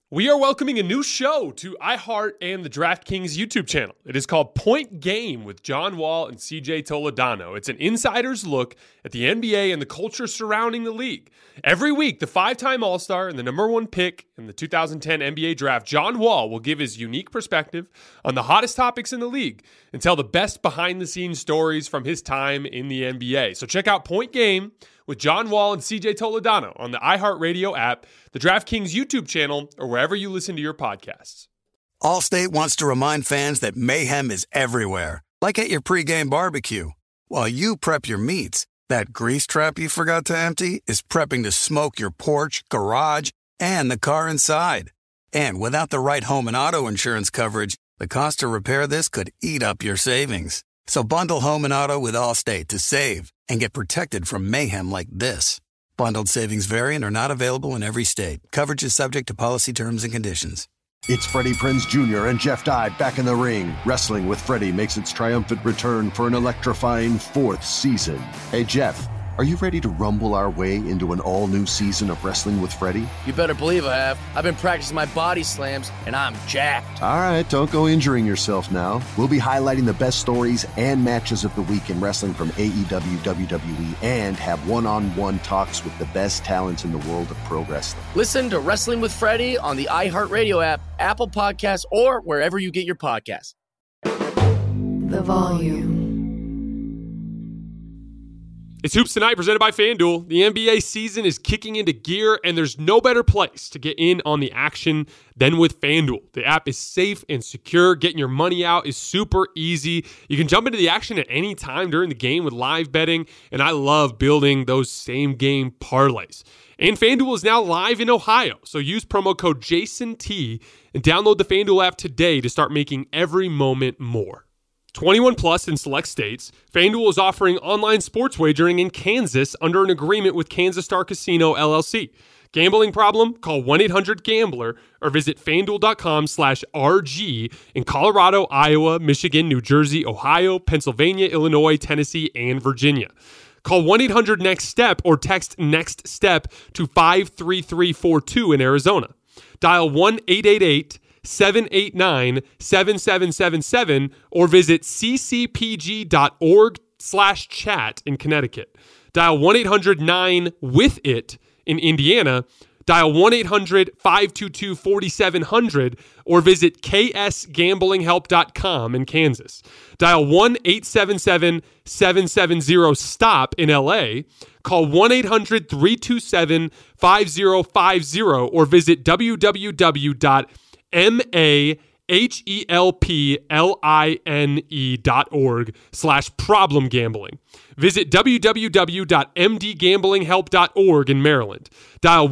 We are welcoming a new show to iHeart and the DraftKings YouTube channel. It is called Point Game with John Wall and CJ Toledano. It's an insider's look at the NBA and the culture surrounding the league. Every week, the five-time All-Star and the number one pick in the 2010 NBA draft, John Wall, will give his unique perspective on the hottest topics in the league and tell the best behind-the-scenes stories from his time in the NBA. So check out Point Game with John Wall and CJ Toledano on the iHeartRadio app, the DraftKings YouTube channel, or wherever you listen to your podcasts. Allstate wants to remind fans that mayhem is everywhere, like at your pregame barbecue. While you prep your meats, that grease trap you forgot to empty is prepping to smoke your porch, garage, and the car inside. And without the right home and auto insurance coverage, the cost to repair this could eat up your savings. So bundle home and auto with Allstate to save and get protected from mayhem like this. Bundled savings vary and are not available in every state. Coverage is subject to policy terms and conditions. It's Freddie Prinze Jr. and Jeff Dye back in the ring. Wrestling with Freddie makes its triumphant return for an electrifying fourth season. Hey, Jeff, are you ready to rumble our way into an all-new season of Wrestling with Freddie? You better believe I have. I've been practicing my body slams, and I'm jacked. All right, don't go injuring yourself now. We'll be highlighting the best stories and matches of the week in wrestling from AEW, WWE, and have one-on-one talks with the best talents in the world of pro wrestling. Listen to Wrestling with Freddie on the iHeartRadio app, Apple Podcasts, or wherever you get your podcasts. The Volume. It's Hoops Tonight, presented by FanDuel. The NBA season is kicking into gear, and there's no better place to get in on the action than with FanDuel. The app is safe and secure. Getting your money out is super easy. You can jump into the action at any time during the game with live betting, and I love building those same-game parlays. And FanDuel is now live in Ohio, so use promo code JASONT and download the FanDuel app today to start making every moment more. 21 plus in select states. FanDuel is offering online sports wagering in Kansas under an agreement with Kansas Star Casino, LLC. Gambling problem? Call 1-800-GAMBLER or visit FanDuel.com/RG in Colorado, Iowa, Michigan, New Jersey, Ohio, Pennsylvania, Illinois, Tennessee, and Virginia. Call 1-800-NEXT-STEP or text NEXT STEP to 53342 in Arizona. Dial 1-888-789-7777 or visit ccpg.org/chat in Connecticut. Dial 1-800-9-WITH-IT in Indiana. Dial 1-800-522-4700 or visit ksgamblinghelp.com in Kansas. Dial 1-877-770-STOP in LA. Call 1-800-327-5050 or visit www.mahelpline.org/problem gambling. Visit www.mdgamblinghelp.org in Maryland. Dial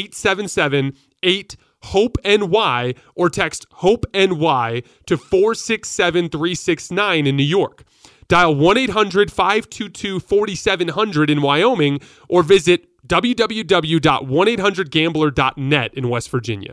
1-877-8-HOPE-NY or text HOPE-NY to 467-369 in New York. Dial 1-800-522-4700 in Wyoming or visit www.1800gambler.net in West Virginia.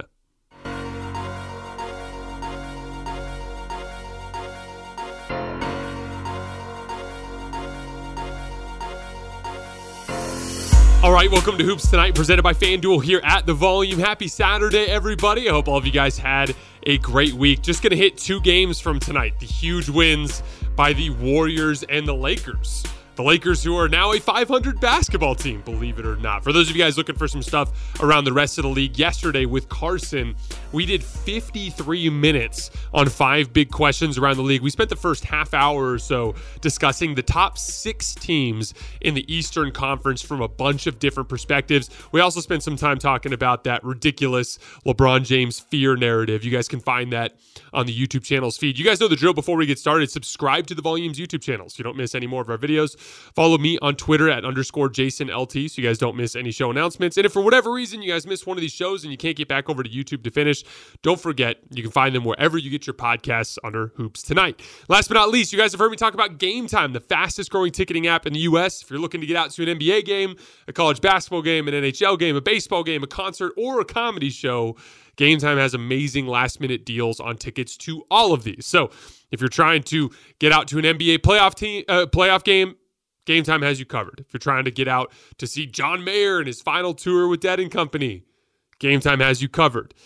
All right, welcome to Hoops Tonight, presented by FanDuel here at The Volume. Happy Saturday, everybody. I hope all of you guys had a great week. Just going to hit two games from tonight. The huge wins by the Warriors and the Lakers. The Lakers, who are now a 500 basketball team, believe it or not. For those of you guys looking for some stuff around the rest of the league, yesterday with Carson, we did 53 minutes on 5 big questions around the league. We spent the first half hour or so discussing the top 6 teams in the Eastern Conference from a bunch of different perspectives. We also spent some time talking about that ridiculous LeBron James fear narrative. You guys can find that on the YouTube channel's feed. You guys know the drill. Before we get started, subscribe to the Volume's YouTube channel so you don't miss any more of our videos. Follow me on Twitter at _JasonLT so you guys don't miss any show announcements. And if for whatever reason you guys missed one of these shows and you can't get back over to YouTube to finish, don't forget you can find them wherever you get your podcasts under Hoops Tonight. Last but not least, you guys have heard me talk about Game Time, the fastest growing ticketing app in the U.S. If you're looking to get out to an NBA game, a college basketball game, an NHL game, a baseball game, a concert, or a comedy show, Game Time has amazing last-minute deals on tickets to all of these. So if you're trying to get out to an NBA playoff game, Game Time has you covered. If you're trying to get out to see John Mayer and his final tour with Dead & Company, Game Time has you covered.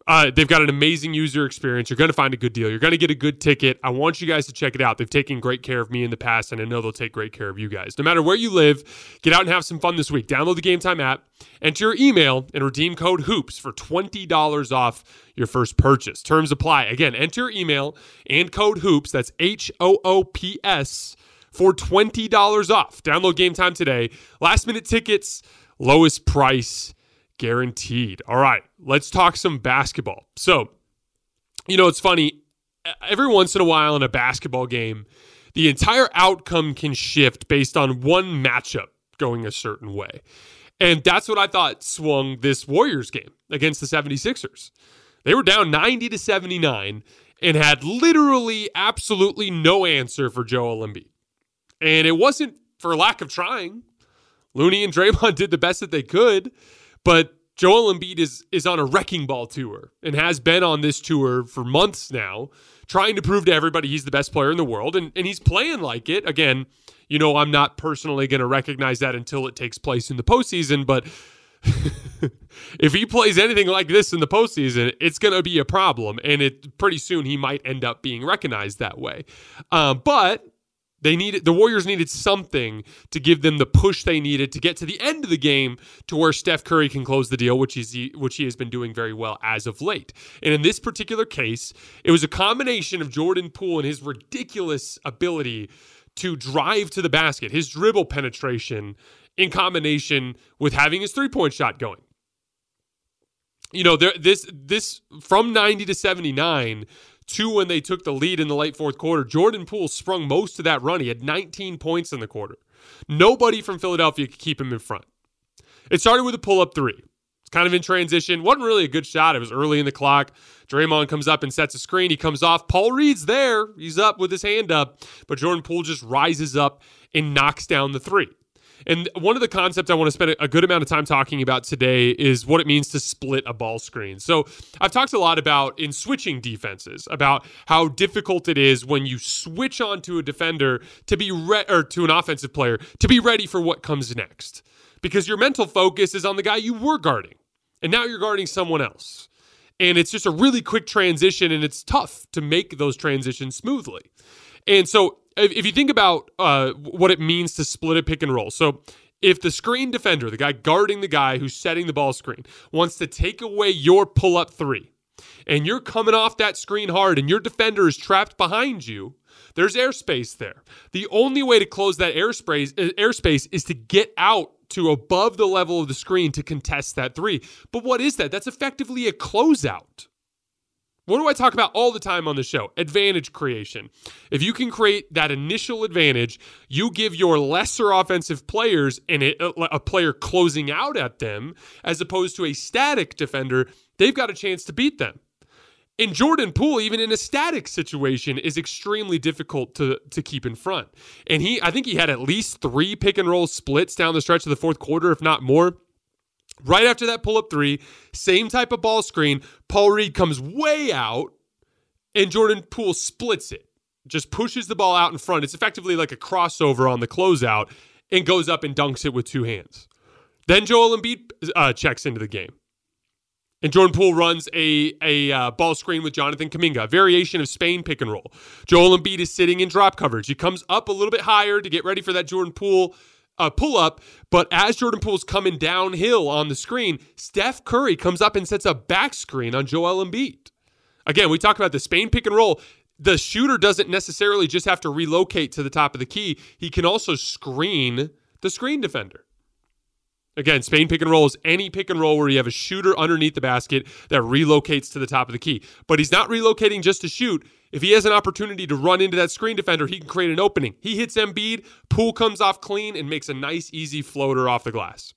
They've got an amazing user experience. You're going to find a good deal. You're going to get a good ticket. I want you guys to check it out. They've taken great care of me in the past, and I know they'll take great care of you guys. No matter where you live, get out and have some fun this week. Download the Game Time app, enter your email, and redeem code HOOPS for $20 off your first purchase. Terms apply. Again, enter your email and code HOOPS. That's HOOPS for $20 off. Download Game Time today. Last-minute tickets, lowest price guaranteed. All right, let's talk some basketball. So, it's funny. Every once in a while in a basketball game, the entire outcome can shift based on one matchup going a certain way. And that's what I thought swung this Warriors game against the 76ers. They were down 90-79 and had literally absolutely no answer for Joel Embiid. And it wasn't for lack of trying. Looney and Draymond did the best that they could. But Joel Embiid is on a wrecking ball tour and has been on this tour for months now, trying to prove to everybody he's the best player in the world, and he's playing like it. Again, I'm not personally going to recognize that until it takes place in the postseason, but if he plays anything like this in the postseason, it's going to be a problem, and pretty soon he might end up being recognized that way. But the Warriors needed something to give them the push they needed to get to the end of the game to where Steph Curry can close the deal, which he has been doing very well as of late. And in this particular case, it was a combination of Jordan Poole and his ridiculous ability to drive to the basket, his dribble penetration, in combination with having his three-point shot going. This from 90-79 to when they took the lead in the late fourth quarter, Jordan Poole sprung most of that run. He had 19 points in the quarter. Nobody from Philadelphia could keep him in front. It started with a pull-up three. It's kind of in transition. Wasn't really a good shot. It was early in the clock. Draymond comes up and sets a screen. He comes off. Paul Reed's there. He's up with his hand up. But Jordan Poole just rises up and knocks down the three. And one of the concepts I want to spend a good amount of time talking about today is what it means to split a ball screen. So I've talked a lot about in switching defenses about how difficult it is when you switch onto a defender to be or to an offensive player to be ready for what comes next, because your mental focus is on the guy you were guarding, and now you're guarding someone else. And it's just a really quick transition, and it's tough to make those transitions smoothly. And so if you think about what it means to split a pick and roll, so if the screen defender, the guy guarding the guy who's setting the ball screen, wants to take away your pull-up three, and you're coming off that screen hard, and your defender is trapped behind you, there's airspace there. The only way to close that airspace is to get out to above the level of the screen to contest that three. But what is that? That's effectively a closeout. What do I talk about all the time on the show? Advantage creation. If you can create that initial advantage, you give your lesser offensive players a player closing out at them, as opposed to a static defender, they've got a chance to beat them. And Jordan Poole, even in a static situation, is extremely difficult to keep in front. And I think he had at least 3 pick and roll splits down the stretch of the fourth quarter, if not more. Right after that pull-up three, same type of ball screen, Paul Reed comes way out, and Jordan Poole splits it. Just pushes the ball out in front. It's effectively like a crossover on the closeout, and goes up and dunks it with 2 hands. Then Joel Embiid checks into the game. And Jordan Poole runs a ball screen with Jonathan Kuminga, a variation of Spain pick and roll. Joel Embiid is sitting in drop coverage. He comes up a little bit higher to get ready for that Jordan Poole pull up, but as Jordan Poole's coming downhill on the screen, Steph Curry comes up and sets a back screen on Joel Embiid. Again, we talk about the Spain pick and roll. The shooter doesn't necessarily just have to relocate to the top of the key. He can also screen the screen defender. Again, Spain pick and roll is any pick and roll where you have a shooter underneath the basket that relocates to the top of the key. But he's not relocating just to shoot. If he has an opportunity to run into that screen defender, he can create an opening. He hits Embiid, Poole comes off clean, and makes a nice, easy floater off the glass.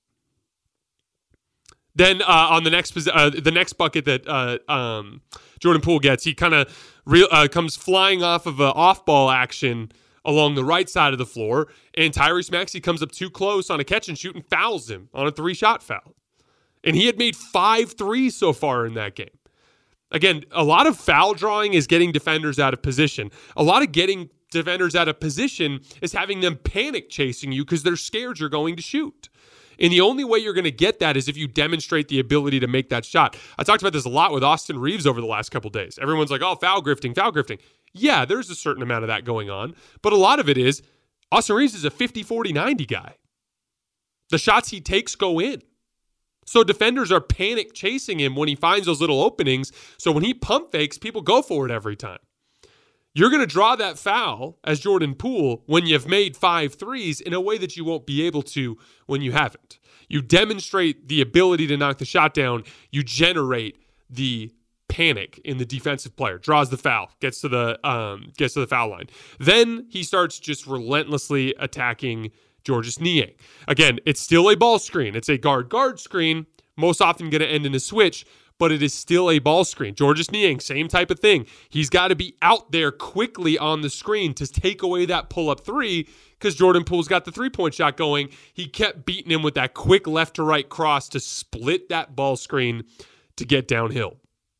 Then on the next bucket that Jordan Poole gets, he kind of comes flying off of an off-ball action along the right side of the floor, and Tyrese Maxey comes up too close on a catch and shoot and fouls him on a 3-shot foul. And he had made 5 threes so far in that game. Again, a lot of foul drawing is getting defenders out of position. A lot of getting defenders out of position is having them panic chasing you because they're scared you're going to shoot. And the only way you're going to get that is if you demonstrate the ability to make that shot. I talked about this a lot with Austin Reeves over the last couple days. Everyone's like, oh, foul grifting. Yeah, there's a certain amount of that going on. But a lot of it is Austin Reeves is a 50, 40, 90 guy. The shots he takes go in. So defenders are panic chasing him when he finds those little openings. So when he pump fakes, people go for it every time. You're going to draw that foul as Jordan Poole when you've made 5 threes in a way that you won't be able to when you haven't. You demonstrate the ability to knock the shot down. You generate the panic in the defensive player. Draws the foul, gets to the foul line. Then he starts just relentlessly attacking Georges Niang. Again, it's still a ball screen. It's a guard-guard screen, most often going to end in a switch, but it is still a ball screen. Georges Niang, same type of thing. He's got to be out there quickly on the screen to take away that pull-up three because Jordan Poole's got the three-point shot going. He kept beating him with that quick left-to-right cross to split that ball screen to get downhill.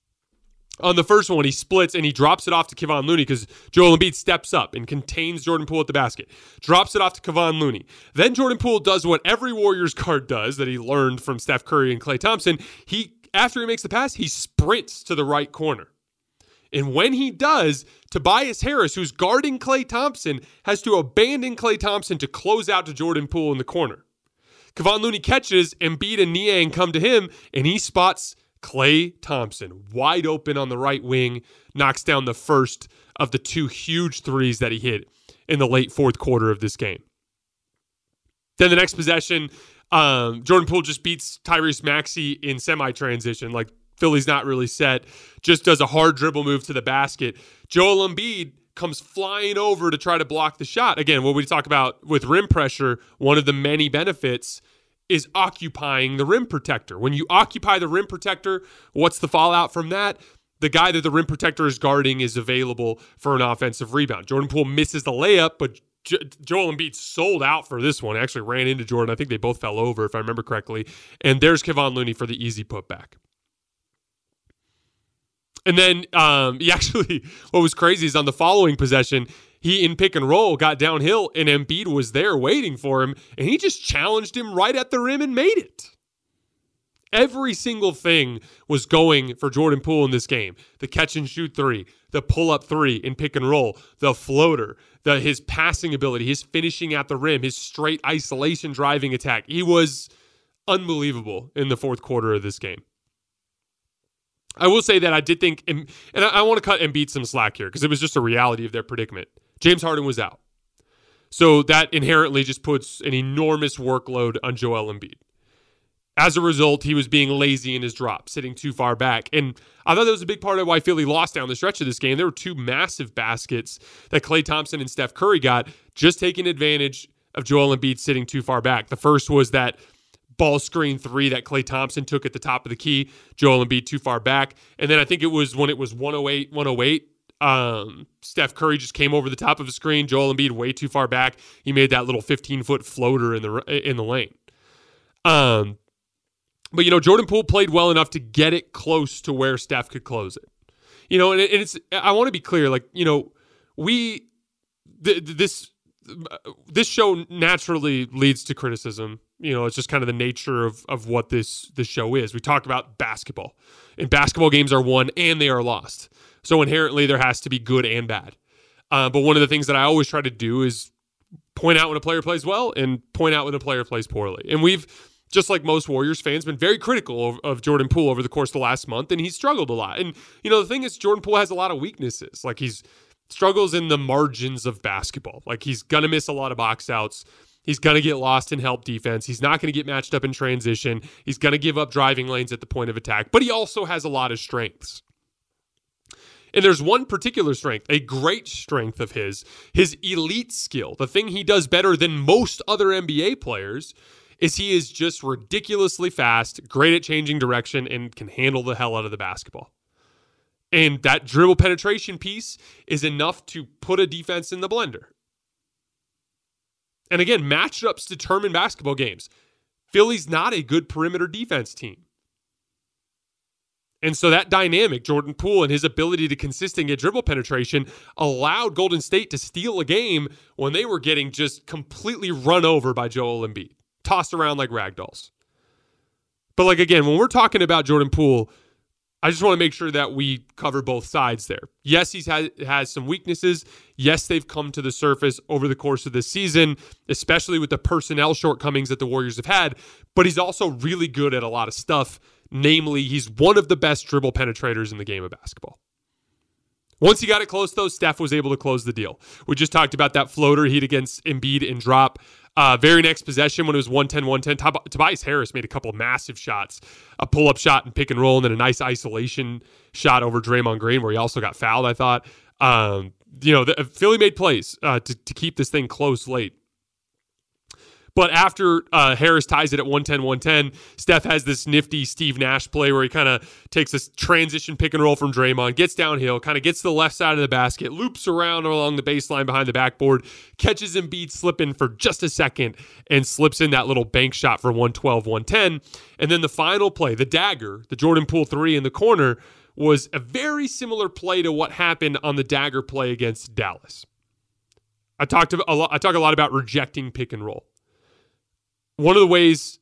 On the first one, he splits and he drops it off to Kevon Looney because Joel Embiid steps up and contains Jordan Poole at the basket. Drops it off to Kevon Looney. Then Jordan Poole does what every Warriors guard does that he learned from Steph Curry and Klay Thompson. After he makes the pass, he sprints to the right corner. And when he does, Tobias Harris, who's guarding Klay Thompson, has to abandon Klay Thompson to close out to Jordan Poole in the corner. Kevon Looney catches, Embiid and Niang come to him, and he spots Klay Thompson wide open on the right wing, knocks down the first of the 2 huge threes that he hit in the late fourth quarter of this game. Then the next possession, Jordan Poole just beats Tyrese Maxey in semi-transition. Like, Philly's not really set. Just does a hard dribble move to the basket. Joel Embiid comes flying over to try to block the shot. Again, what we talk about with rim pressure, one of the many benefits is occupying the rim protector. When you occupy the rim protector, what's the fallout from that? The guy that the rim protector is guarding is available for an offensive rebound. Jordan Poole misses the layup, but Joel Embiid sold out for this one. Actually ran into Jordan. I think they both fell over, if I remember correctly. And there's Kevon Looney for the easy putback. And then what was crazy is on the following possession, he in pick and roll got downhill and Embiid was there waiting for him, and he just challenged him right at the rim and made it. Every single thing was going for Jordan Poole in this game. The catch and shoot three, the pull-up three in pick and roll, the floater, his passing ability, his finishing at the rim, his straight isolation driving attack. He was unbelievable in the fourth quarter of this game. I will say that I did think, and I want to cut Embiid some slack here because it was just a reality of their predicament. James Harden was out. So that inherently just puts an enormous workload on Joel Embiid. As a result, he was being lazy in his drop, sitting too far back. And I thought that was a big part of why Philly lost down the stretch of this game. There were 2 massive baskets that Klay Thompson and Steph Curry got, just taking advantage of Joel Embiid sitting too far back. The first was that ball screen 3 that Klay Thompson took at the top of the key. Joel Embiid too far back. And then I think it was when it was 108, Steph Curry just came over the top of the screen. Joel Embiid way too far back. He made that little 15-foot floater in the lane. But, Jordan Poole played well enough to get it close to where Steph could close it. And it's, I want to be clear, this show naturally leads to criticism. It's just kind of the nature of what this show is. We talk about basketball, and basketball games are won and they are lost. So inherently there has to be good and bad. But one of the things that I always try to do is point out when a player plays well and point out when a player plays poorly. And we've, just like most Warriors fans, been very critical of Jordan Poole over the course of the last month, and he's struggled a lot. And, the thing is, Jordan Poole has a lot of weaknesses. Like, he's struggles in the margins of basketball. Like, he's going to miss a lot of box outs. He's going to get lost in help defense. He's not going to get matched up in transition. He's going to give up driving lanes at the point of attack. But he also has a lot of strengths. And there's one particular strength, a great strength of his elite skill. The thing he does better than most other NBA players is he is just ridiculously fast, great at changing direction, and can handle the hell out of the basketball. And that dribble penetration piece is enough to put a defense in the blender. And again, matchups determine basketball games. Philly's not a good perimeter defense team. And so that dynamic, Jordan Poole and his ability to consistently get dribble penetration, allowed Golden State to steal a game when they were getting just completely run over by Joel Embiid. tossed around like rag dolls. But like, again, when we're talking about Jordan Poole, I just want to make sure that we cover both sides there. Yes, he's has some weaknesses. Yes, they've come to the surface over the course of this season, especially with the personnel shortcomings that the Warriors have had. But he's also really good at a lot of stuff. Namely, he's one of the best dribble penetrators in the game of basketball. Once he got it close, though, Steph was able to close the deal. We just talked about that floater heat against Embiid and drop. Very next possession, when it was 110-110, Tobias Harris made a couple massive shots, a pull-up shot and pick and roll, and then a nice isolation shot over Draymond Green, where he also got fouled, I thought. Philly made plays to keep this thing close late. But after Harris ties it at 110-110, Steph has this nifty Steve Nash play where he kind of takes this transition pick and roll from Draymond, gets downhill, kind of gets to the left side of the basket, loops around along the baseline behind the backboard, catches Embiid slipping for just a second, and slips in that little bank shot for 112-110. And then the final play, the dagger, the Jordan Poole 3 in the corner, was a very similar play to what happened on the dagger play against Dallas. I talk a lot about rejecting pick and roll. One of the ways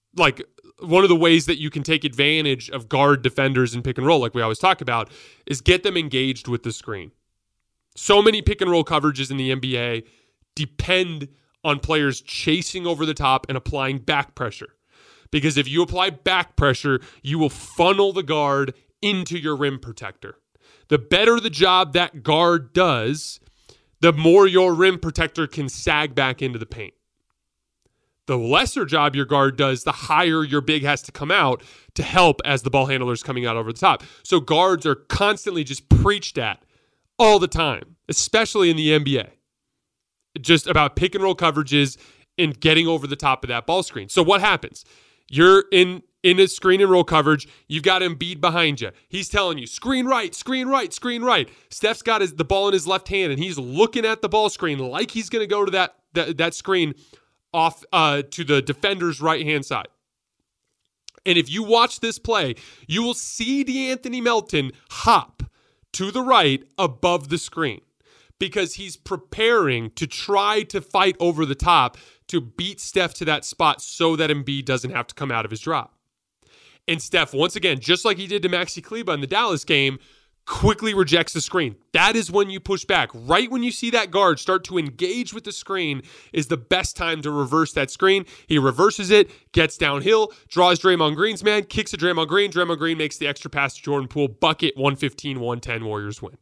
that you can take advantage of guard defenders in pick and roll, like we always talk about, is get them engaged with the screen. So many pick and roll coverages in the NBA depend on players chasing over the top and applying back pressure. Because if you apply back pressure, you will funnel the guard into your rim protector. The better the job that guard does, the more your rim protector can sag back into the paint. The lesser job your guard does, the higher your big has to come out to help as the ball handler is coming out over the top. So guards are constantly just preached at all the time, especially in the NBA. Just about pick and roll coverages and getting over the top of that ball screen. So what happens? You're in a screen and roll coverage. You've got Embiid behind you. He's telling you, screen right, screen right, screen right. Steph's got the ball in his left hand, and he's looking at the ball screen like he's going to go to that screen off to the defender's right-hand side. And if you watch this play, you will see DeAnthony Melton hop to the right above the screen because he's preparing to try to fight over the top to beat Steph to that spot so that Embiid doesn't have to come out of his drop. And Steph, once again, just like he did to Maxi Kleber in the Dallas game, quickly rejects the screen. That is when you push back. Right when you see that guard start to engage with the screen is the best time to reverse that screen. He reverses it, gets downhill, draws Draymond Green's man, kicks to Draymond Green. Draymond Green makes the extra pass to Jordan Poole. Bucket, 115-110, Warriors win.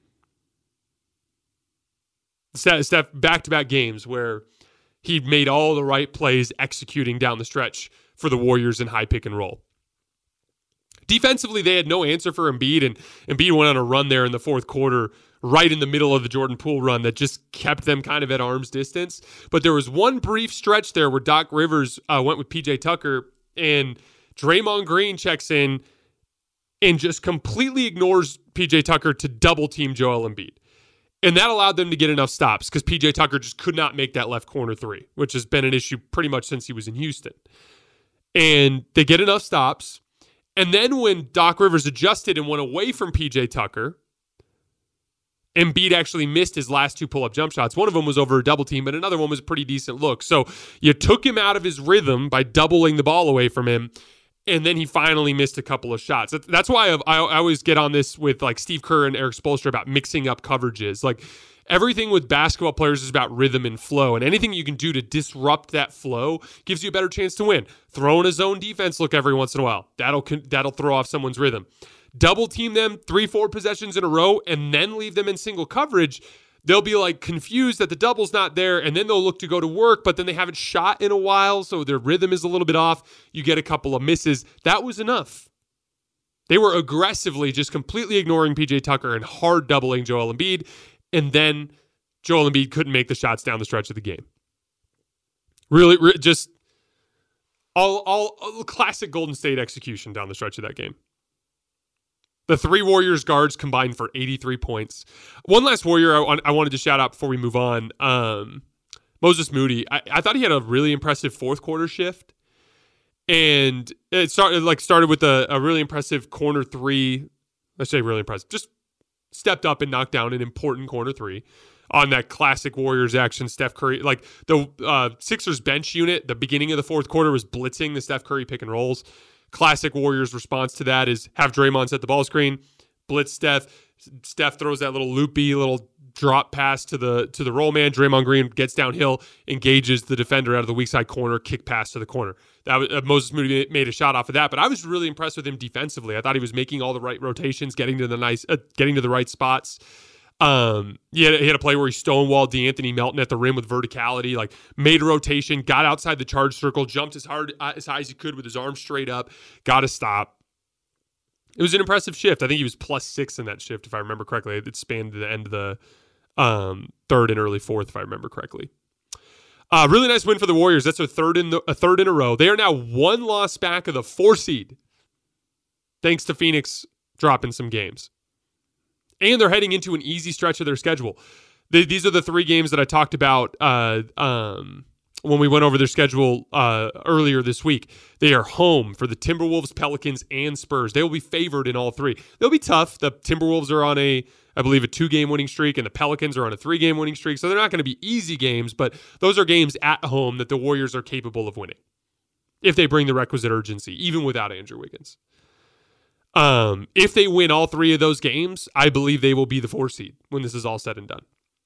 Steph, back-to-back games where he made all the right plays executing down the stretch for the Warriors in high pick and roll. Defensively, they had no answer for Embiid, and Embiid went on a run there in the fourth quarter, right in the middle of the Jordan Poole run that just kept them kind of at arm's distance. But there was one brief stretch there where Doc Rivers went with PJ Tucker, and Draymond Green checks in and just completely ignores PJ Tucker to double-team Joel Embiid. And that allowed them to get enough stops because PJ Tucker just could not make that left corner three, which has been an issue pretty much since he was in Houston. And they get enough stops. And then when Doc Rivers adjusted and went away from PJ Tucker, Embiid actually missed his last two pull-up jump shots. One of them was over a double team, but another one was a pretty decent look. So you took him out of his rhythm by doubling the ball away from him, and then he finally missed a couple of shots. That's why I always get on this with like Steve Kerr and Eric Spoelstra about mixing up coverages. Like everything with basketball players is about rhythm and flow, and anything you can do to disrupt that flow gives you a better chance to win. Throw in a zone defense look every once in a while. That'll throw off someone's rhythm. Double team them 3-4 possessions in a row and then leave them in single coverage. They'll be like confused that the double's not there, and then they'll look to go to work, but then they haven't shot in a while, so their rhythm is a little bit off. You get a couple of misses. That was enough. They were aggressively just completely ignoring PJ Tucker and hard doubling Joel Embiid. And then Joel Embiid couldn't make the shots down the stretch of the game. Really just all classic Golden State execution down the stretch of that game. The three Warriors guards combined for 83 points. One last Warrior I wanted to shout out before we move on. Moses Moody. I thought he had a really impressive fourth quarter shift. And it started with a really impressive corner three. I say really impressive. Just stepped up and knocked down an important corner three. on that classic Warriors action. Steph Curry, like the Sixers bench unit, the beginning of the fourth quarter was blitzing the Steph Curry pick and rolls. Classic Warriors response to that is have Draymond set the ball screen, blitz Steph. Steph throws that little drop pass to the roll man. Draymond Green gets downhill, engages the defender out of the weak side corner, kick pass to the corner. That was Moses Moody made a shot off of that, but I was really impressed with him defensively. I thought he was making all the right rotations, getting to the right spots. He had a play where he stonewalled DeAnthony Melton at the rim with verticality, like made a rotation, got outside the charge circle, jumped as high as he could with his arms straight up, got a stop. It was an impressive shift. I think he was +6 in that shift, if I remember correctly. It spanned the end of the third and early fourth, if I remember correctly. Really nice win for the Warriors. That's a third in a row. They are now 1 loss back of the 4 seed, thanks to Phoenix dropping some games. And they're heading into an easy stretch of their schedule. These are the 3 games that I talked about when we went over their schedule earlier this week. They are home for the Timberwolves, Pelicans, and Spurs. They will be favored in all 3. They'll be tough. The Timberwolves are on I believe, a 2-game winning streak, and the Pelicans are on a 3-game winning streak. So they're not going to be easy games, but those are games at home that the Warriors are capable of winning if they bring the requisite urgency, even without Andrew Wiggins. If they win all 3 of those games, I believe they will be the 4 seed when this is all said and done.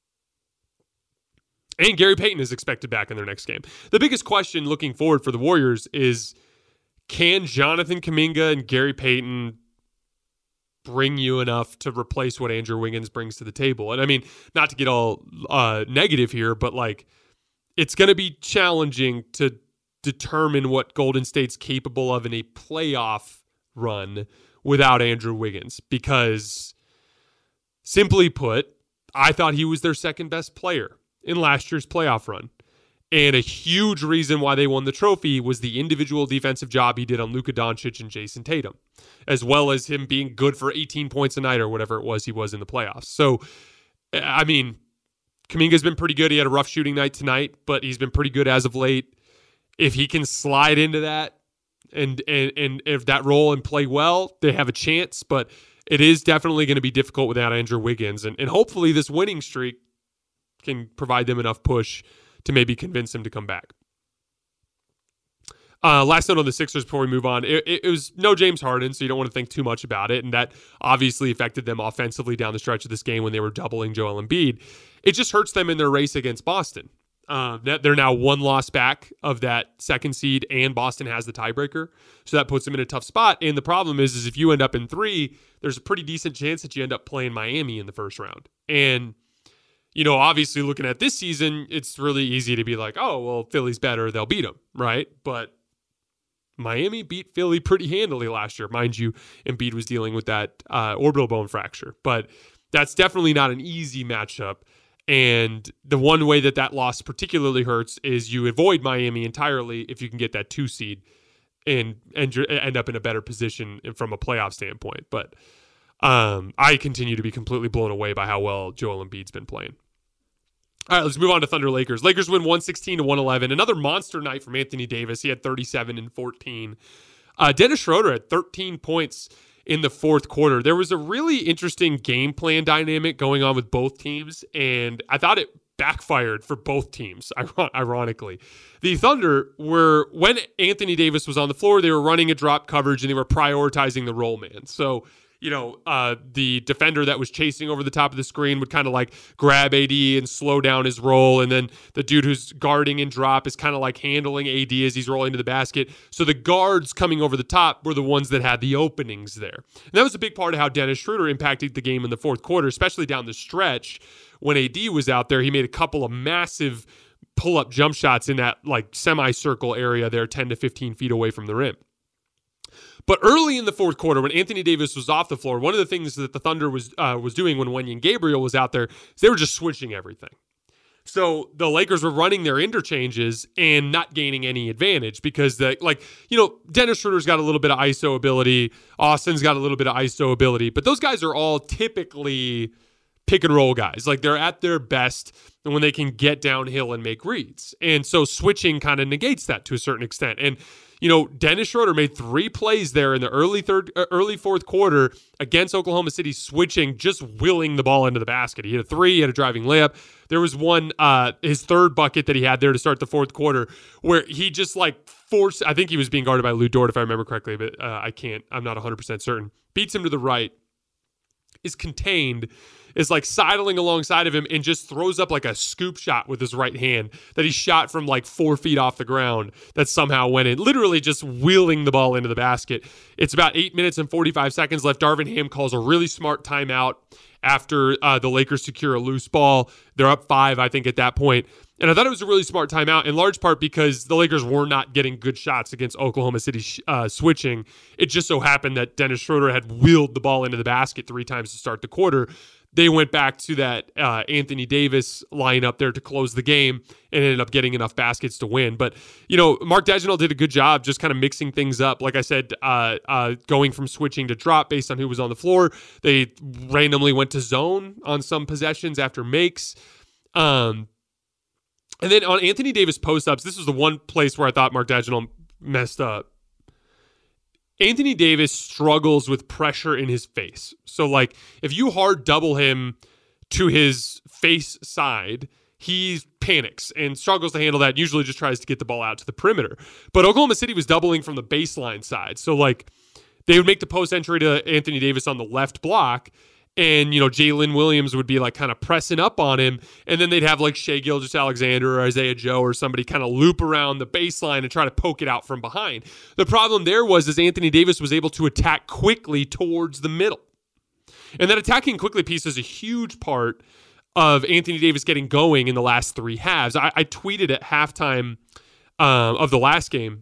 And Gary Payton is expected back in their next game. The biggest question looking forward for the Warriors is, can Jonathan Kuminga and Gary Payton bring you enough to replace what Andrew Wiggins brings to the table? And I mean, not to get all negative here, but like, it's going to be challenging to determine what Golden State's capable of in a playoff run without Andrew Wiggins, because simply put, I thought he was their second best player in last year's playoff run. And a huge reason why they won the trophy was the individual defensive job he did on Luka Doncic and Jason Tatum, as well as him being good for 18 points a night or whatever it was he was in the playoffs. So, I mean, Kuminga's been pretty good. He had a rough shooting night tonight, but he's been pretty good as of late. If he can slide into that and if that role and play well, they have a chance. But it is definitely going to be difficult without Andrew Wiggins. And hopefully this winning streak can provide them enough push to maybe convince him to come back. Last note on the Sixers before we move on. It was no James Harden, so you don't want to think too much about it. And that obviously affected them offensively down the stretch of this game when they were doubling Joel Embiid. It just hurts them in their race against Boston. They're now 1 loss back of that 2nd seed, and Boston has the tiebreaker. So that puts them in a tough spot. And the problem is if you end up in 3, there's a pretty decent chance that you end up playing Miami in the first round. And you know, obviously looking at this season, it's really easy to be like, oh, well, Philly's better, they'll beat them, right? But Miami beat Philly pretty handily last year. Mind you, Embiid was dealing with that orbital bone fracture. But that's definitely not an easy matchup. And the one way that loss particularly hurts is you avoid Miami entirely if you can get that 2 seed and end up in a better position from a playoff standpoint. But I continue to be completely blown away by how well Joel Embiid's been playing. All right, let's move on to Thunder Lakers. Lakers win 116-111. Another monster night from Anthony Davis. He had 37 and 14. Dennis Schroeder had 13 points in the fourth quarter. There was a really interesting game plan dynamic going on with both teams, and I thought it backfired for both teams, ironically. The Thunder were, when Anthony Davis was on the floor, they were running a drop coverage and they were prioritizing the roll man. So, you know, the defender that was chasing over the top of the screen would kind of like grab AD and slow down his roll. And then the dude who's guarding and drop is kind of like handling AD as he's rolling to the basket. So the guards coming over the top were the ones that had the openings there. And that was a big part of how Dennis Schroeder impacted the game in the fourth quarter, especially down the stretch. When AD was out there, he made a couple of massive pull-up jump shots in that like semicircle area there, 10 to 15 feet away from the rim. But early in the fourth quarter, when Anthony Davis was off the floor, one of the things that the Thunder was doing when Wenyen Gabriel was out there is they were just switching everything. So the Lakers were running their interchanges and not gaining any advantage because, Dennis Schroeder's got a little bit of ISO ability. Austin's got a little bit of ISO ability. But those guys are all typically pick and roll guys. Like they're at their best when they can get downhill and make reads. And so switching kind of negates that to a certain extent. And, you know, Dennis Schroeder made 3 plays there in the early fourth quarter against Oklahoma City, switching, just willing the ball into the basket. He hit a 3, he had a driving layup. There was one, his third bucket that he had there to start the fourth quarter, where he just like forced, I think he was being guarded by Lou Dort, if I remember correctly, but I'm not 100% certain. Beats him to the right, is contained, is like sidling alongside of him and just throws up like a scoop shot with his right hand that he shot from like 4 feet off the ground that somehow went in, literally just wheeling the ball into the basket. It's about 8 minutes and 45 seconds left. Darvin Ham calls a really smart timeout after the Lakers secure a loose ball. They're up 5, I think, at that point. And I thought it was a really smart timeout, in large part because the Lakers were not getting good shots against Oklahoma City switching. It just so happened that Dennis Schroeder had wheeled the ball into the basket 3 times to start the quarter. They went back to that Anthony Davis lineup there to close the game and ended up getting enough baskets to win. But, you know, Mark Daigneault did a good job just kind of mixing things up. Like I said, going from switching to drop based on who was on the floor. They randomly went to zone on some possessions after makes. And then on Anthony Davis post-ups, this was the one place where I thought Mark Daigneault messed up. Anthony Davis struggles with pressure in his face. So, like, if you hard double him to his face side, he panics and struggles to handle that, and usually just tries to get the ball out to the perimeter. But Oklahoma City was doubling from the baseline side. So, like, they would make the post entry to Anthony Davis on the left block, and, you know, Jalen Williams would be like kind of pressing up on him. And then they'd have like Shai Gilgeous-Alexander or Isaiah Joe or somebody kind of loop around the baseline and try to poke it out from behind. The problem there was Anthony Davis was able to attack quickly towards the middle. And that attacking quickly piece is a huge part of Anthony Davis getting going in the last 3 halves. I tweeted at halftime of the last game.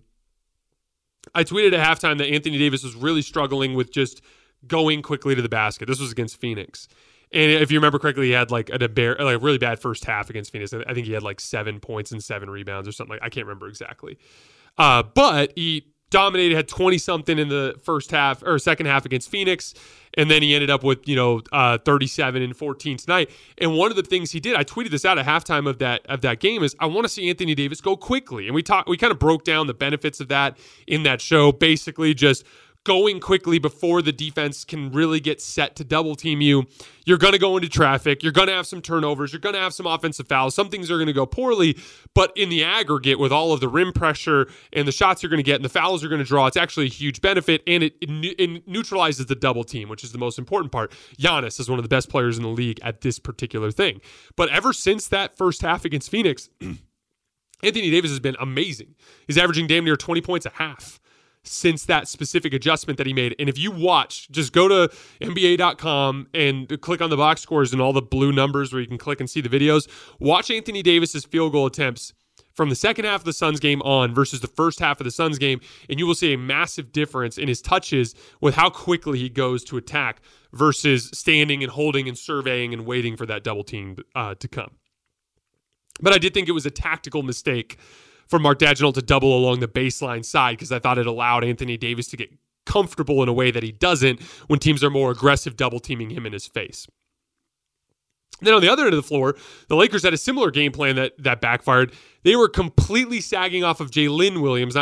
I tweeted at halftime that Anthony Davis was really struggling with just going quickly to the basket. This was against Phoenix. And if you remember correctly, he had like a really bad first half against Phoenix. I think he had like 7 points and 7 rebounds or something. I can't remember exactly. But he dominated, had 20-something in the first half or second half against Phoenix. And then he ended up with, 37 and 14 tonight. And one of the things he did, I tweeted this out at halftime of that game, is I want to see Anthony Davis go quickly. And we kind of broke down the benefits of that in that show. Basically just going quickly before the defense can really get set to double team you. You're going to go into traffic. You're going to have some turnovers. You're going to have some offensive fouls. Some things are going to go poorly, but in the aggregate, with all of the rim pressure and the shots you're going to get and the fouls you're going to draw, it's actually a huge benefit, and it neutralizes the double team, which is the most important part. Giannis is one of the best players in the league at this particular thing. But ever since that first half against Phoenix, Anthony Davis has been amazing. He's averaging damn near 20 points a half since that specific adjustment that he made. And if you watch, just go to NBA.com and click on the box scores and all the blue numbers where you can click and see the videos. Watch Anthony Davis's field goal attempts from the second half of the Suns game on versus the first half of the Suns game, and you will see a massive difference in his touches with how quickly he goes to attack versus standing and holding and surveying and waiting for that double team to come. But I did think it was a tactical mistake for Mark Daigneault to double along the baseline side, because I thought it allowed Anthony Davis to get comfortable in a way that he doesn't when teams are more aggressive double teaming him in his face. Then on the other end of the floor, the Lakers had a similar game plan that backfired. They were completely sagging off of Jalen Williams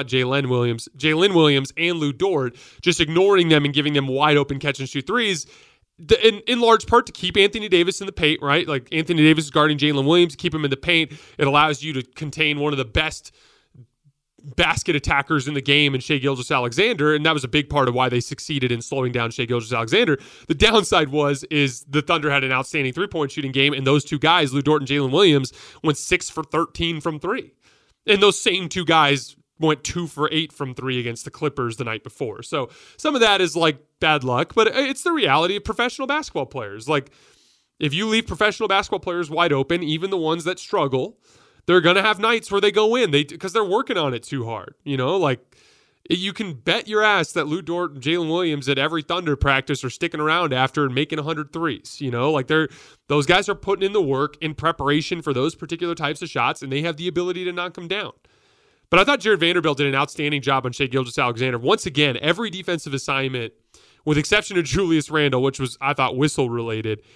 and Lou Dort, just ignoring them and giving them wide open catch and shoot threes. In large part to keep Anthony Davis in the paint, right? Like Anthony Davis is guarding Jalen Williams, keep him in the paint. It allows you to contain one of the best basket attackers in the game in Shai Gilgeous-Alexander, and that was a big part of why they succeeded in slowing down Shai Gilgeous-Alexander. The downside is the Thunder had an outstanding three-point shooting game, and those two guys, Lou Dort and Jalen Williams, went 6 for 13 from 3. And those same two guys went 2 for 8 from 3 against the Clippers the night before. So some of that is like bad luck, but it's the reality of professional basketball players. Like, if you leave professional basketball players wide open, even the ones that struggle, they're going to have nights where they go in because they're working on it too hard. Like, you can bet your ass that Lou Dort and Jalen Williams at every Thunder practice are sticking around after and making 100 threes. Like, those guys are putting in the work in preparation for those particular types of shots, and they have the ability to knock them down. But I thought Jared Vanderbilt did an outstanding job on Shai Gilgeous-Alexander. Once again, every defensive assignment, with exception of Julius Randle, which was, I thought, whistle-related,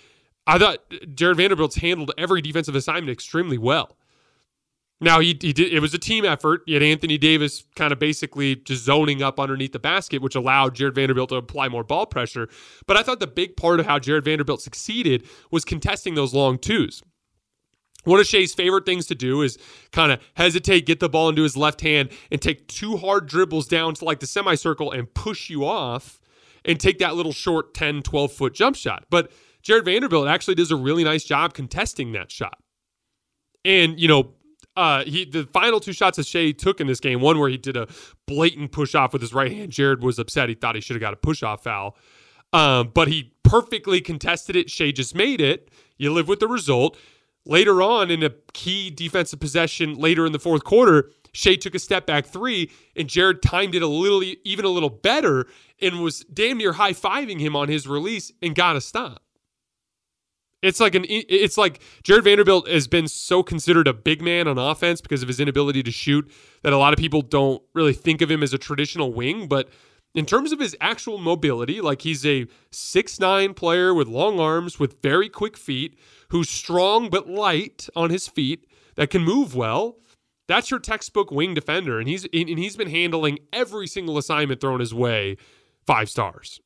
I thought Jared Vanderbilt's handled every defensive assignment extremely well. Now, he did. It was a team effort. You had Anthony Davis kind of basically just zoning up underneath the basket, which allowed Jared Vanderbilt to apply more ball pressure. But I thought the big part of how Jared Vanderbilt succeeded was contesting those long twos. One of Shai's favorite things to do is kind of hesitate, get the ball into his left hand, and take 2 hard dribbles down to like the semicircle and push you off and take that little short 10, 12-foot jump shot. But Jared Vanderbilt actually does a really nice job contesting that shot. And, the final 2 shots that Shai took in this game, one where he did a blatant push-off with his right hand. Jared was upset. He thought he should have got a push-off foul. But he perfectly contested it. Shai just made it. You live with the result. Later on, in a key defensive possession later in the fourth quarter, Shai took a step-back 3, and Jared timed it even a little better and was damn near high-fiving him on his release and got a stop. It's like Jared Vanderbilt has been so considered a big man on offense because of his inability to shoot that a lot of people don't really think of him as a traditional wing. But in terms of his actual mobility, like he's a 6'9" player with long arms, with very quick feet, who's strong but light on his feet, that can move well. That's your textbook wing defender, and he's been handling every single assignment thrown his way 5 stars.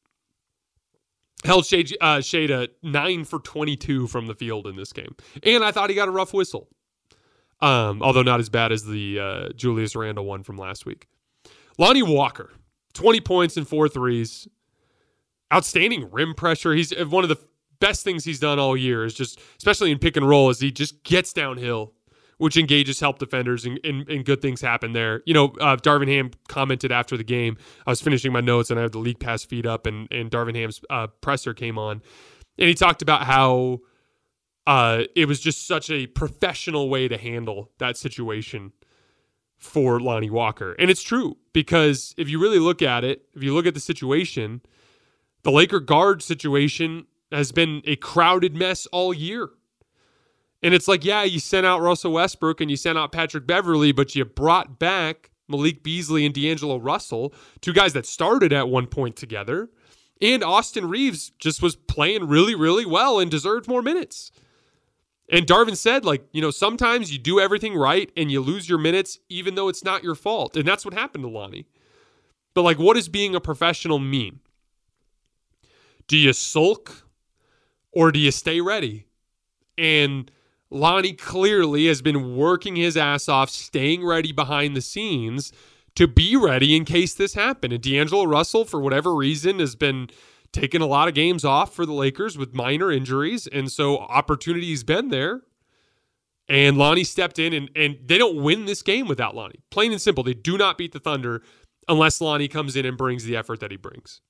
Held Shai to 9 for 22 from the field in this game. And I thought he got a rough whistle. Although not as bad as the Julius Randle one from last week. Lonnie Walker, 20 points and 4 threes. Outstanding rim pressure. He's one of the best things he's done all year, is just, especially in pick and roll, is he just gets downhill, which engages help defenders, and good things happen there. Darvin Ham commented after the game. I was finishing my notes, and I had the League Pass feed up, and Darvin Ham's presser came on. And he talked about how it was just such a professional way to handle that situation for Lonnie Walker. And it's true, because if you really look at it, if you look at the situation, the Laker guard situation has been a crowded mess all year. And it's like, yeah, you sent out Russell Westbrook and you sent out Patrick Beverley, but you brought back Malik Beasley and D'Angelo Russell, 2 guys that started at one point together. And Austin Reeves just was playing really, really well and deserved more minutes. And Darvin said, sometimes you do everything right and you lose your minutes even though it's not your fault. And that's what happened to Lonnie. But, what does being a professional mean? Do you sulk or do you stay ready? And Lonnie clearly has been working his ass off, staying ready behind the scenes to be ready in case this happened. And D'Angelo Russell, for whatever reason, has been taking a lot of games off for the Lakers with minor injuries. And so opportunity's been there. And Lonnie stepped in, and they don't win this game without Lonnie. Plain and simple, they do not beat the Thunder unless Lonnie comes in and brings the effort that he brings.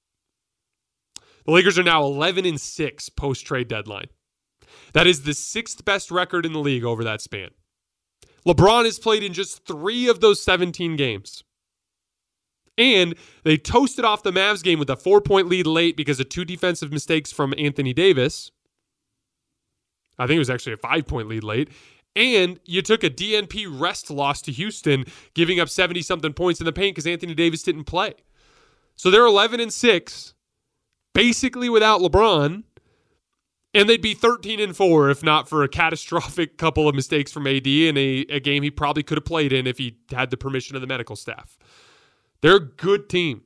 The Lakers are now 11-6 post-trade deadline. That is the 6th best record in the league over that span. LeBron has played in just 3 of those 17 games. And they toasted off the Mavs game with a 4-point lead late because of 2 defensive mistakes from Anthony Davis. I think it was actually a 5-point lead late. And you took a DNP rest loss to Houston, giving up 70-something points in the paint because Anthony Davis didn't play. So they're 11-6, basically without LeBron. And they'd be 13-4 if not for a catastrophic couple of mistakes from AD in a game he probably could have played in if he had the permission of the medical staff. They're a good team.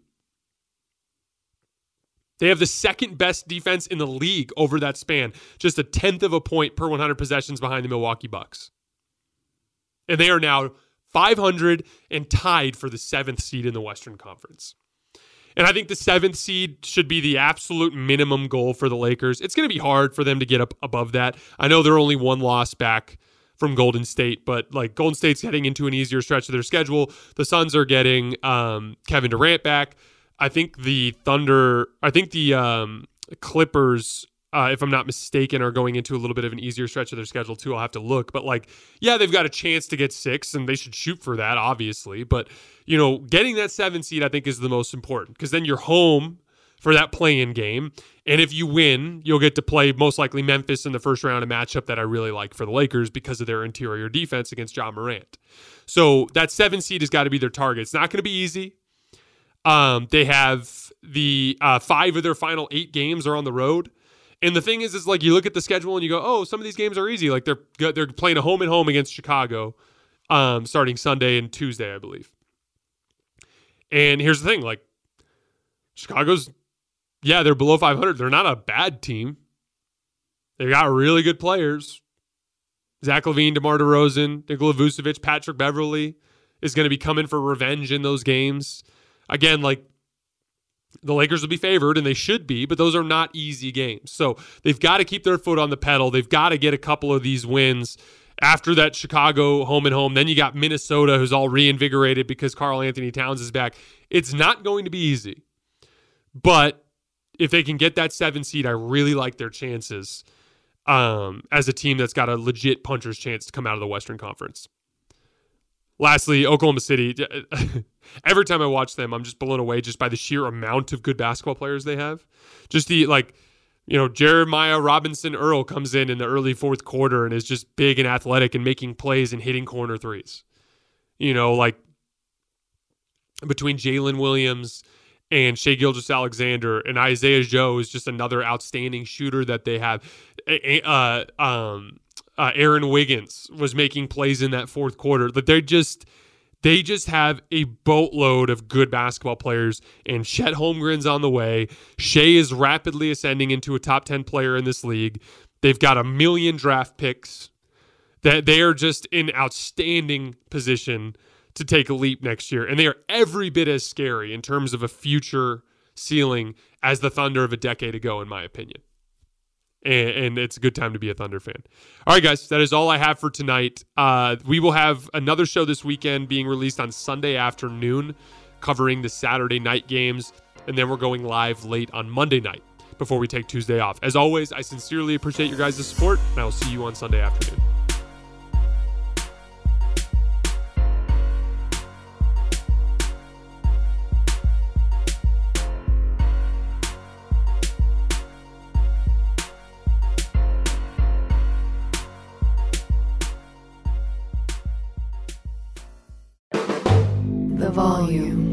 They have the 2nd best defense in the league over that span, just a 1/10 of a point per 100 possessions behind the Milwaukee Bucks. And they are now 500 and tied for the 7th seed in the Western Conference. And I think the 7th seed should be the absolute minimum goal for the Lakers. It's going to be hard for them to get up above that. I know they're only 1 loss back from Golden State, but Golden State's heading into an easier stretch of their schedule. The Suns are getting Kevin Durant back. I think the Clippers, if I'm not mistaken, are going into a little bit of an easier stretch of their schedule too. I'll have to look. But they've got a chance to get 6, and they should shoot for that, obviously. But, getting that 7th seed, I think, is the most important, because then you're home for that play-in game. And if you win, you'll get to play most likely Memphis in the first round, a matchup that I really like for the Lakers because of their interior defense against Ja Morant. So that 7th seed has got to be their target. It's not going to be easy. They have the 5 of their final 8 games are on the road. And the thing is like you look at the schedule and you go, oh, some of these games are easy. Like they're playing a home and home against Chicago, starting Sunday and Tuesday, I believe. And here's the thing, like Chicago's, they're below 500. They're not a bad team. They got really good players. Zach LaVine, DeMar DeRozan, Nikola Vucevic, Patrick Beverley is going to be coming for revenge in those games. Again, like the Lakers will be favored, and they should be, but those are not easy games. So they've got to keep their foot on the pedal. They've got to get a couple of these wins after that Chicago home and home. Then you got Minnesota, who's all reinvigorated because Karl Anthony Towns is back. It's not going to be easy. But if they can get that 7 seed, I really like their chances as a team that's got a legit puncher's chance to come out of the Western Conference. Lastly, Oklahoma City. Every time I watch them, I'm just blown away just by the sheer amount of good basketball players they have. Just Jeremiah Robinson Earl comes in the early fourth quarter and is just big and athletic and making plays and hitting corner threes. Like between Jalen Williams and Shai Gilgeous-Alexander and Isaiah Joe is just another outstanding shooter that they have. Aaron Wiggins was making plays in that fourth quarter. But they just have a boatload of good basketball players, and Chet Holmgren's on the way. Shai is rapidly ascending into a top 10 player in this league. They've got 1 million draft picks. That they are just in outstanding position to take a leap next year, and they are every bit as scary in terms of a future ceiling as the Thunder of a decade ago, in my opinion. And it's a good time to be a Thunder fan. All right, guys, that is all I have for tonight. We will have another show this weekend being released on Sunday afternoon, covering the Saturday night games, and then we're going live late on Monday night before we take Tuesday off. As always, I sincerely appreciate your guys' support, and I will see you on Sunday afternoon. The Volume.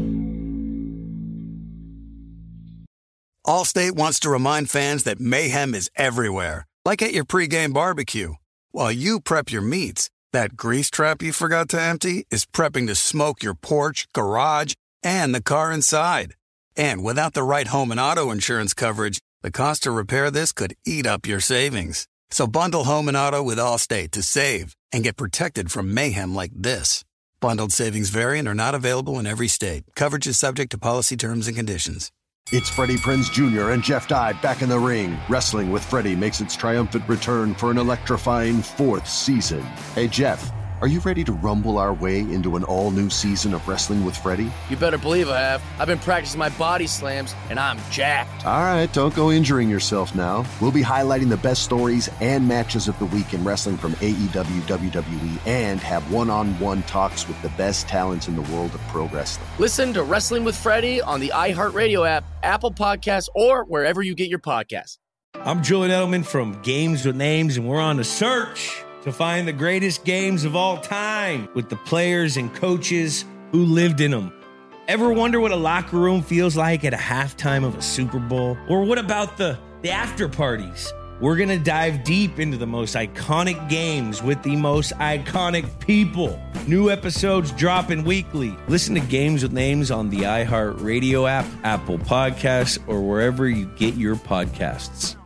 Allstate wants to remind fans that mayhem is everywhere, like at your pregame barbecue. While you prep your meats, that grease trap you forgot to empty is prepping to smoke your porch, garage, and the car inside. And without the right home and auto insurance coverage, the cost to repair this could eat up your savings. So bundle home and auto with Allstate to save and get protected from mayhem like this. Bundled savings vary and are not available in every state. Coverage is subject to policy terms and conditions. It's Freddie Prinze Jr. and Jeff Dye back in the ring. Wrestling with Freddie makes its triumphant return for an electrifying 4th season. Hey, Jeff, are you ready to rumble our way into an all-new season of Wrestling with Freddie? You better believe I have. I've been practicing my body slams, and I'm jacked. All right, don't go injuring yourself now. We'll be highlighting the best stories and matches of the week in wrestling from AEW, WWE, and have one-on-one talks with the best talents in the world of pro wrestling. Listen to Wrestling with Freddie on the iHeartRadio app, Apple Podcasts, or wherever you get your podcasts. I'm Julian Edelman from Games with Names, and we're on a search to find the greatest games of all time with the players and coaches who lived in them. Ever wonder what a locker room feels like at a halftime of a Super Bowl? Or what about the after parties? We're going to dive deep into the most iconic games with the most iconic people. New episodes dropping weekly. Listen to Games with Names on the iHeartRadio app, Apple Podcasts, or wherever you get your podcasts.